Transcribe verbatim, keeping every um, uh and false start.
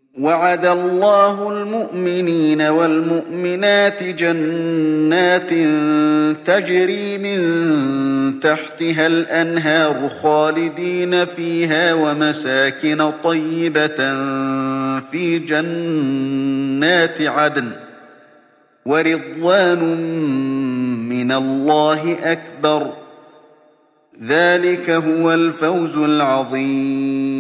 وعد الله المؤمنين والمؤمنات جنات تجري من تحتها الأنهار خالدين فيها ومساكن طيبة في جنات عدن ورضوان من الله أكبر ذلك هو الفوز العظيم